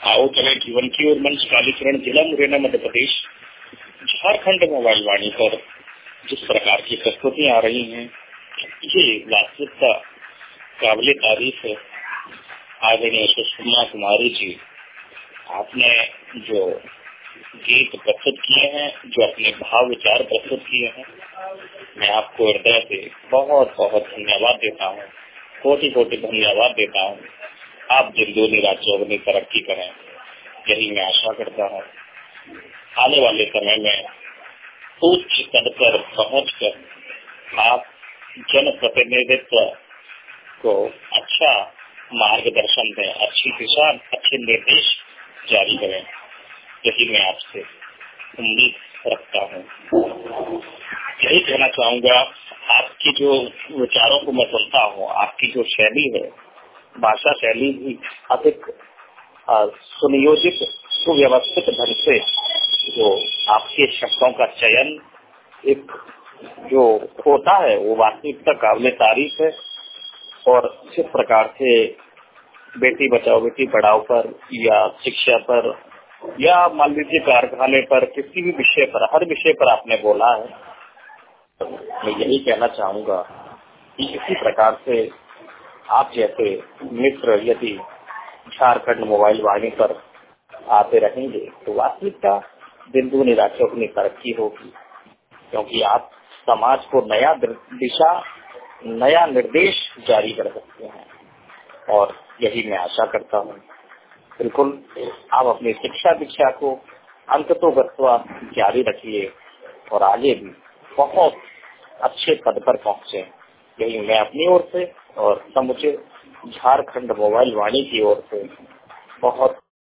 आओ चले जीवन की ओर मंच कालीचरण, जिला मुरैना, मध्य प्रदेश। झारखंड मोबाइल वाणी पर जिस प्रकार की प्रस्तुतियां आ रही हैं, ये वास्तविकता काबिले तारीफ है। आदरणीय सुषमा कुमारी जी, आपने जो गीत प्रस्तुत किए हैं, जो अपने भाव विचार प्रस्तुत किए हैं, मैं आपको हृदय से बहुत बहुत धन्यवाद देता हूँ, कोटि कोटि धन्यवाद देता हूँ। आप दिन दूनी रात चौगुनी तरक्की करें, यही मैं आशा करता हूँ। आने वाले समय में उच्च पद पर पहुंचकर आप जन प्रतिनिधित्व को अच्छा मार्गदर्शन दें, अच्छी दिशा, अच्छे निर्देश जारी करें, यही मैं आपसे उम्मीद रखता हूँ। यही कहना चाहूँगा, आपकी जो विचारों को मैं सुनता हूँ, आपकी जो शैली है, भाषा शैली भी अधिक सुनियोजित, सुव्यवस्थित ढंग से जो आपके शब्दों का चयन एक जो होता है, वो वास्तविकता काबिले तारीफ है। और जिस प्रकार से बेटी बचाओ बेटी पढ़ाओ पर या शिक्षा पर या मान लीजिए कारखाने पर, किसी भी विषय पर, हर विषय पर आपने बोला है, तो मैं यही कहना चाहूँगा कि इसी प्रकार से आप जैसे मित्र यदि झारखंड मोबाइल वाणी पर आते रहेंगे तो वास्तविकता दिन दूनी रात चौगुनी तरक्की होगी, क्योंकि आप समाज को नया दिशा, नया निर्देश जारी कर सकते हैं। और यही मैं आशा करता हूँ। बिल्कुल आप अपनी शिक्षा दीक्षा को अंततोगत्वा जारी रखिए और आगे भी बहुत अच्छे पद पर पहुँचे, यही मैं अपनी ओर से और समुचे झारखंड मोबाइल वाणी की ओर से बहुत